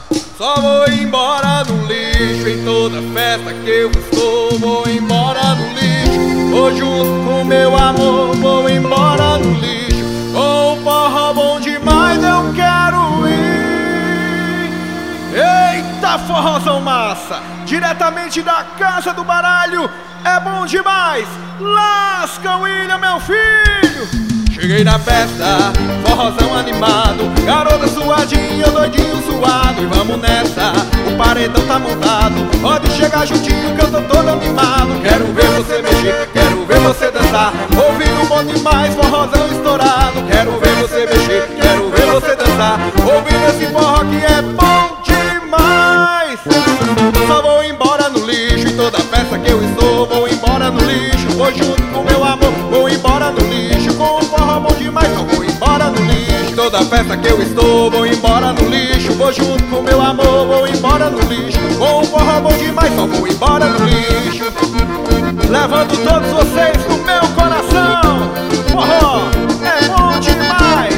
Só vou embora no lixo. Em toda festa que eu estou, vou embora no lixo. Vou junto com meu amor, vou embora no lixo. Com o forró bom demais eu quero ir. Eita, forrozão massa, diretamente da Casa do Baralho. É bom demais. Lasca, William, meu filho. Cheguei na festa, forrozão animado, garota suadinha, doidinho suado. E vamos nessa, o paredão tá montado. Pode chegar juntinho que eu tô todo animado. Quero ver você mexer, quero ver você dançar. Ouvindo bom demais, forrozão estourado. Quero ver você mexer, quero ver você dançar. Ouvindo esse forró que é bom demais. Só vou embora no lixo. Em toda festa que eu estou, vou embora no lixo. Vou junto com meu amor, vou embora no lixo. Com o forró bom demais, só vou embora no lixo. Em toda festa que eu estou, vou embora no lixo. Vou junto com meu amor, vou embora no lixo. Com o forró bom demais, só vou embora no lixo. Levando todos vocês no meu coração. Forró é bom demais.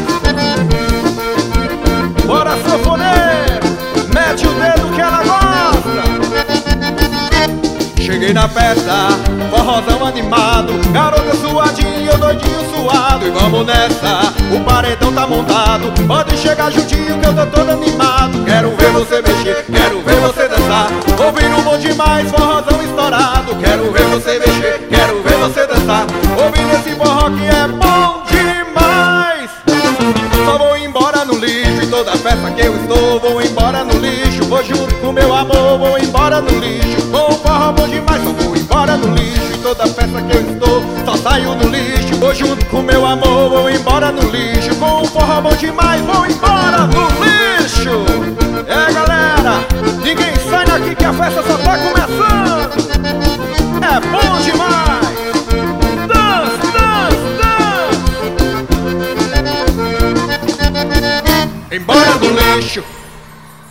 Bora, sanfoneiro, mete o dedo que ela gosta. Cheguei na festa, forrozão animado, garota suadinha, doidinho suado. E vamos nessa, o paredão tá montado. Pode chegar juntinho que eu tô todo animado. Quero ver você mexer, quero ver você dançar. Ouvindo bom demais, forrozão estourado. Quero ver você mexer, quero ver você dançar. Ouvindo esse forró que é bom demais. Só vou embora no lixo. Em toda festa que eu estou, vou embora no lixo. Vou junto com meu amor, vou embora no lixo. Com o forró bom demais, só vou embora no lixo. Em toda festa que eu estou, só saio no lixo. Vou junto com meu amor, vou embora no lixo. Com o forró bom demais, vou embora no lixo. É, galera, ninguém sai daqui que a festa só tá começando. É bom demais. Dança, dança, dança. Embora no lixo.